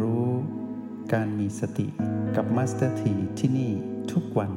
รู้การมีสติกับมาสเตอร์ทีที่นี่ทุกวัน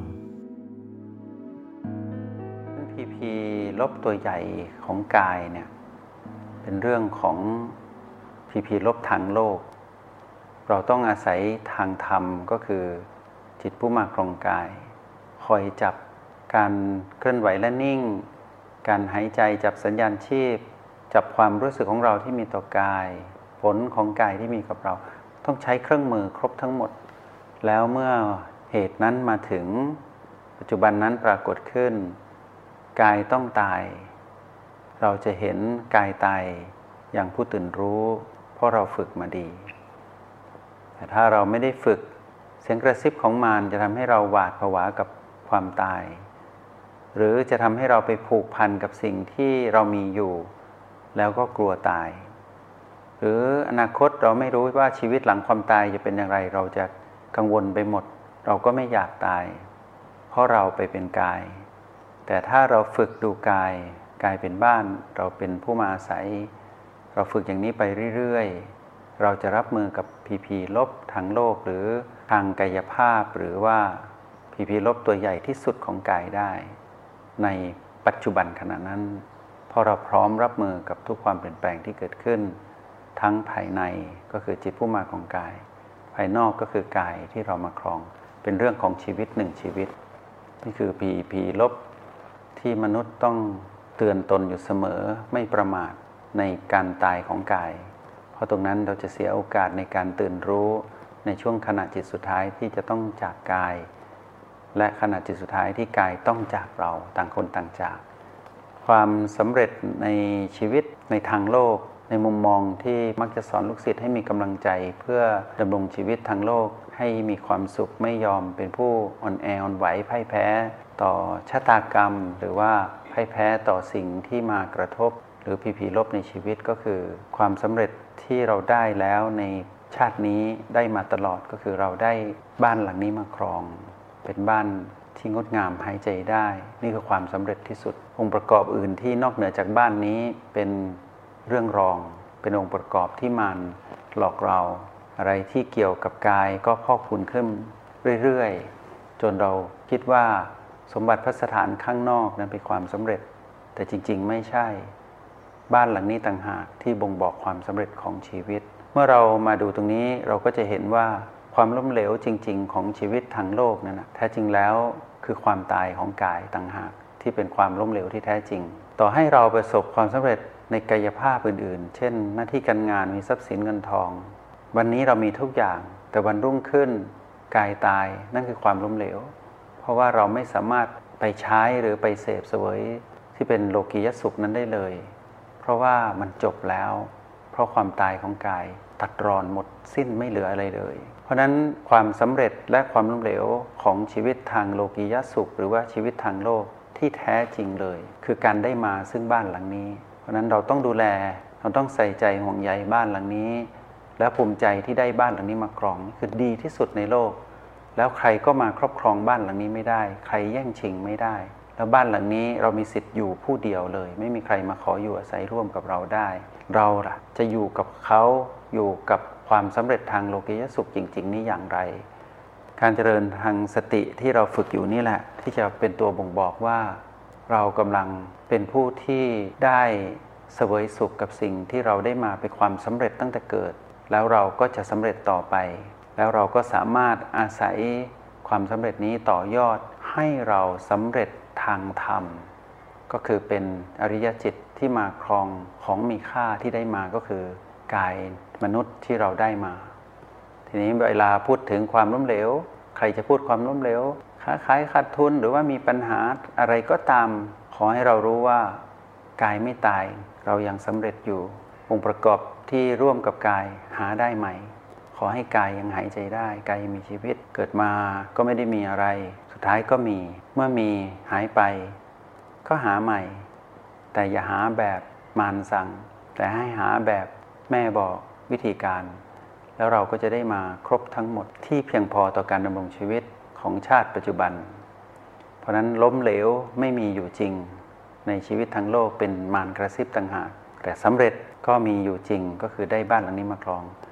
พีลบตัวใหญ่ของกายเนี่ยเป็นเรื่องของพีลบทางโลกเราต้องอาศัยทางธรรมก็คือจิตผู้มาครองกายคอยจับการเคลื่อนไหวและนิ่งการหายใจจับสัญญาณชีพจับความรู้สึกของเราที่มีต่อกายผลของกายที่มีกับเราต้องใช้เครื่องมือครบทั้งหมดแล้วเมื่อเหตุนั้นมาถึงปัจจุบันนั้นปรากฏขึ้นกายต้องตายเราจะเห็นกายตายอย่างผู้ตื่นรู้เพราะเราฝึกมาดีแต่ถ้าเราไม่ได้ฝึกเสียงกระซิบของมารจะทำให้เราหวาดผวากับความตายหรือจะทำให้เราไปผูกพันกับสิ่งที่เรามีอยู่แล้วก็กลัวตายหรืออนาคตเราไม่รู้ว่าชีวิตหลังความตายจะเป็นอย่างไรเราจะกังวลไปหมดเราก็ไม่อยากตายเพราะเราไปเป็นกายแต่ถ้าเราฝึกดูกายเป็นบ้านเราเป็นผู้มาอาศัยเราฝึกอย่างนี้ไปเรื่อยๆเราจะรับมือกับพีลบทางโลกหรือทางกายภาพหรือว่าพีลบตัวใหญ่ที่สุดของกายได้ในปัจจุบันขณะนั้นเพราะเราพร้อมรับมือกับทุกความเปลี่ยนแปลงที่เกิดขึ้นทั้งภายในก็คือจิตผู้มาของกายภายนอกก็คือกายที่เรามาครองเป็นเรื่องของชีวิตหนึ่งชีวิตนี่คือพีลบที่มนุษย์ต้องเตือนตนอยู่เสมอไม่ประมาทในการตายของกายเพราะตรงนั้นเราจะเสียโอกาสในการตื่นรู้ในช่วงขณะจิตสุดท้ายที่จะต้องจากกายและขณะจิตสุดท้ายที่กายต้องจากเราต่างคนต่างจากความสำเร็จในชีวิตในทางโลกในมุมมองที่มักจะสอนลูกศิษย์ให้มีกำลังใจเพื่อดำรงชีวิตทางโลกให้มีความสุขไม่ยอมเป็นผู้อ่อนแออ่อนไหวพ่ายแพ้ต่อชะตากรรมหรือว่าพ่ายแพ้ต่อสิ่งที่มากระทบหรือพีลบในชีวิตก็คือความสำเร็จที่เราได้แล้วในชาตินี้ได้มาตลอดก็คือเราได้บ้านหลังนี้มาครองเป็นบ้านที่งดงามหายใจได้นี่คือความสำเร็จที่สุดองค์ประกอบอื่นที่นอกเหนือจากบ้านนี้เป็นเรื่องรองเป็นองค์ประกอบที่มารหลอกเราอะไรที่เกี่ยวกับกายก็พอกพูนขึ้นเรื่อยๆจนเราคิดว่าสมบัติพัสถานข้างนอกนั้นเป็นความสำเร็จแต่จริงๆไม่ใช่บ้านหลังนี้ต่างหากที่บ่งบอกความสำเร็จของชีวิตเมื่อเรามาดูตรงนี้เราก็จะเห็นว่าความล้มเหลวจริงๆของชีวิตทางโลกนั้นแท้จริงแล้วคือความตายของกายต่างหากที่เป็นความล้มเหลวที่แท้จริงต่อให้เราประสบความสำเร็จในกายภาพอื่นๆเช่นหน้าที่การงานมีทรัพย์สินเงินทองวันนี้เรามีทุกอย่างแต่วันรุ่งขึ้นกายตายนั่นคือความล้มเหลวเพราะว่าเราไม่สามารถไปใช้หรือไปเสพเสวยที่เป็นโลกียสุขนั้นได้เลยเพราะว่ามันจบแล้วเพราะความตายของกายตัดรอนหมดสิ้นไม่เหลืออะไรเลยเพราะฉะนั้นความสำเร็จและความล้มเหลวของชีวิตทางโลกียสุขหรือว่าชีวิตทางโลกที่แท้จริงเลยคือการได้มาซึ่งบ้านหลังนี้เพราะฉะนั้นเราต้องดูแลเราต้องใส่ใจห่วงใยบ้านหลังนี้และภูมิใจที่ได้บ้านหลังนี้มาครองคือดีที่สุดในโลกแล้วใครก็มาครอบครองบ้านหลังนี้ไม่ได้ใครแย่งชิงไม่ได้แล้วบ้านหลังนี้เรามีสิทธิ์อยู่ผู้เดียวเลยไม่มีใครมาขออยู่อาศัยร่วมกับเราได้เราล่ะจะอยู่กับเขาอยู่กับความสำเร็จทางโลกียสุขจริงๆนี้อย่างไรการเจริญทางสติที่เราฝึกอยู่นี่แหละที่จะเป็นตัวบ่งบอกว่าเรากำลังเป็นผู้ที่ได้เสวยสุขกับสิ่งที่เราได้มาเป็นความสำเร็จตั้งแต่เกิดแล้วเราก็จะสำเร็จต่อไปแล้วเราก็สามารถอาศัยความสำเร็จนี้ต่อยอดให้เราสำเร็จทางธรรมก็คือเป็นอริยจิตที่มาครองของมีค่าที่ได้มาก็คือกายมนุษย์ที่เราได้มาทีนี้เวลาพูดถึงความล้มเหลวใครจะพูดความล้มเหลวค้าขายขาดทุนหรือว่ามีปัญหาอะไรก็ตามขอให้เรารู้ว่ากายไม่ตายเรายังสำเร็จอยู่องค์ประกอบที่ร่วมกับกายหาได้ไหมขอให้กายยังหายใจได้กายยังมีชีวิตเกิดมาก็ไม่ได้มีอะไรสุดท้ายก็มีเมื่อมีหายไปก็หาใหม่แต่อย่าหาแบบมารสั่งแต่ให้หาแบบแม่บอกวิธีการแล้วเราก็จะได้มาครบทั้งหมดที่เพียงพอต่อการดำรงชีวิตของชาติปัจจุบันเพราะนั้นล้มเหลวไม่มีอยู่จริงในชีวิตทั้งโลกเป็นมารกระซิบต่างหากแต่สำเร็จก็มีอยู่จริงก็คือได้บ้านหลังนี้มาครอง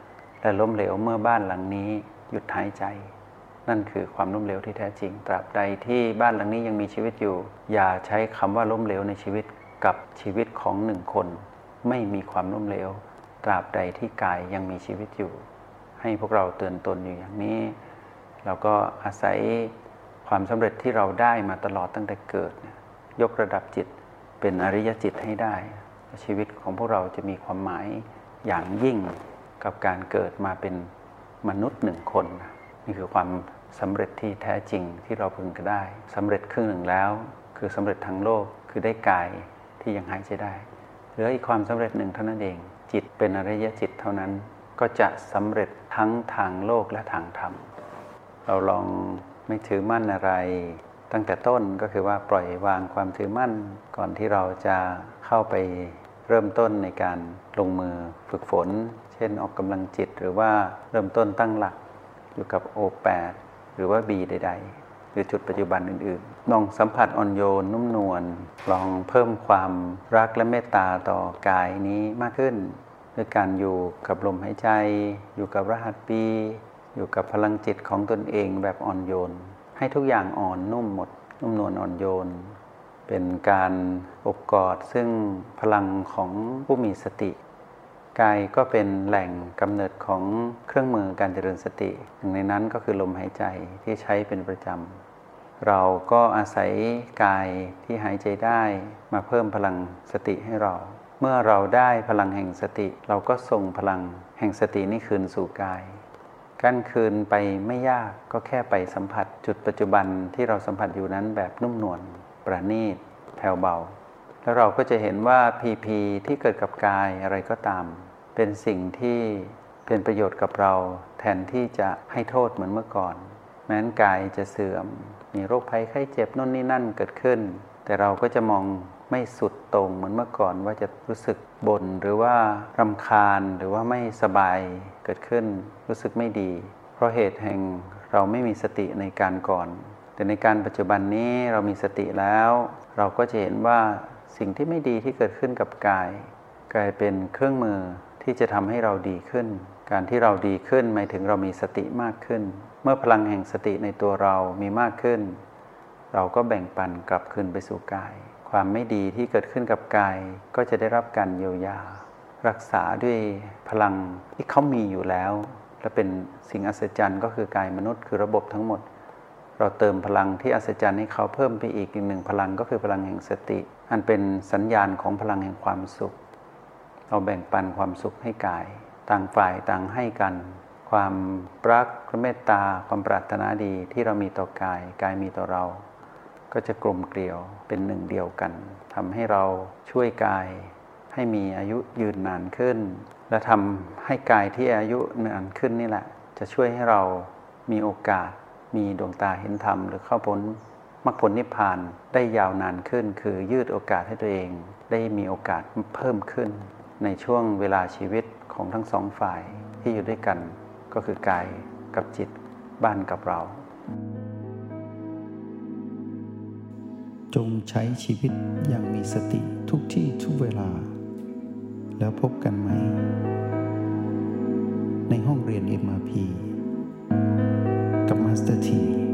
และล้มเหลวเมื่อบ้านหลังนี้หยุดหายใจนั่นคือความล้มเหลวที่แท้จริงตราบใดที่บ้านหลังนี้ยังมีชีวิตอยู่อย่าใช้คำว่าล้มเหลวในชีวิตกับชีวิตของหนึ่งคนไม่มีความล้มเหลวตราบใดที่กายยังมีชีวิตอยู่ให้พวกเราเตือนตนอยู่อย่างนี้เราก็อาศัยความสำเร็จที่เราได้มาตลอดตั้งแต่เกิดยกระดับจิตเป็นอริยจิตให้ได้ชีวิตของพวกเราจะมีความหมายอย่างยิ่งกับการเกิดมาเป็นมนุษย์หนึ่งคนนี่คือความสำเร็จที่แท้จริงที่เราพึงจะได้สำเร็จครึ่งหนึ่งแล้วคือสำเร็จทางโลกคือได้กายที่ยังหายใจได้เหลืออีกความสำเร็จหนึ่งเท่านั้นเองจิตเป็นอริยจิตเท่านั้นก็จะสำเร็จทั้งทางโลกและทางธรรมเราลองไม่ถือมั่นอะไรตั้งแต่ต้นก็คือว่าปล่อยวางความถือมั่นก่อนที่เราจะเข้าไปเริ่มต้นในการลงมือฝึกฝนเช่นออกกำลังจิตหรือว่าเริ่มต้นตั้งหลักอยู่กับ O8 หรือว่า B ใดๆหรือจุดปัจจุบันอื่นๆลองสัมผัสอ่อนโยนนุ่มนวลลองเพิ่มความรักและเมตตาต่อกายนี้มากขึ้นด้วยการอยู่กับลมหายใจอยู่กับรหัส B อยู่กับพลังจิตของตนเองแบบอ่อนโยนให้ทุกอย่างอ่อนนุ่มหมดนุ่มนวลอ่อนโยนเป็นการอบกอดซึ่งพลังของผู้มีสติกายก็เป็นแหล่งกำเนิดของเครื่องมือการเจริญสติหนึ่งในนั้นก็คือลมหายใจที่ใช้เป็นประจำเราก็อาศัยกายที่หายใจได้มาเพิ่มพลังสติให้เราเมื่อเราได้พลังแห่งสติเราก็ส่งพลังแห่งสตินี้คืนสู่กายการคืนไปไม่ยากก็แค่ไปสัมผัสจุดปัจจุบันที่เราสัมผัสอยู่นั้นแบบนุ่มนวลประณีตแผ่วเบาแล้วเราก็จะเห็นว่าพีที่เกิดกับกายอะไรก็ตามเป็นสิ่งที่เป็นประโยชน์กับเราแทนที่จะให้โทษเหมือนเมื่อก่อนแม้นกายจะเสื่อมมีโรคภัยไข้เจ็บโน่นนี่นั่นเกิดขึ้นแต่เราก็จะมองไม่สุดตรงเหมือนเมื่อก่อนว่าจะรู้สึกบ่นหรือว่ารำคาญหรือว่าไม่สบายเกิดขึ้นรู้สึกไม่ดีเพราะเหตุแห่งเราไม่มีสติในการก่อนแต่ในการปัจจุบันนี้เรามีสติแล้วเราก็จะเห็นว่าสิ่งที่ไม่ดีที่เกิดขึ้นกับกายกลายเป็นเครื่องมือที่จะทำให้เราดีขึ้นการที่เราดีขึ้นหมายถึงเรามีสติมากขึ้นเมื่อพลังแห่งสติในตัวเรามีมากขึ้นเราก็แบ่งปันกลับคืนไปสู่กายความไม่ดีที่เกิดขึ้นกับกายก็จะได้รับการเยียวยารักษาด้วยพลังที่เขามีอยู่แล้วและเป็นสิ่งอัศจรรย์ก็คือกายมนุษย์คือระบบทั้งหมดเราเติมพลังที่อัศจรรย์ให้เขาเพิ่มไปอีกหนึ่งพลังก็คือพลังแห่งสติอันเป็นสัญญาณของพลังแห่งความสุขเราแบ่งปันความสุขให้กายต่างฝ่ายต่างให้กันความรักและเมตตาความปรารถนาดีที่เรามีต่อกายกายมีต่อเราก็จะกลมเกลียวเป็นหนึ่งเดียวกันทำให้เราช่วยกายให้มีอายุยืนนานขึ้นและทำให้กายที่อายุนานขึ้นนี่แหละจะช่วยให้เรามีโอกาสมีดวงตาเห็นธรรมหรือเข้าพ้นมรรคผลนิพพานได้ยาวนานขึ้นคือยืดโอกาสให้ตัวเองได้มีโอกาสเพิ่มขึ้นในช่วงเวลาชีวิตของทั้งสองฝ่ายที่อยู่ด้วยกันก็คือกายกับจิตบ้านกับเราจงใช้ชีวิตอย่างมีสติทุกที่ทุกเวลาแล้วพบกันไหมในห้องเรียน MRP กับมาสเตอร์ที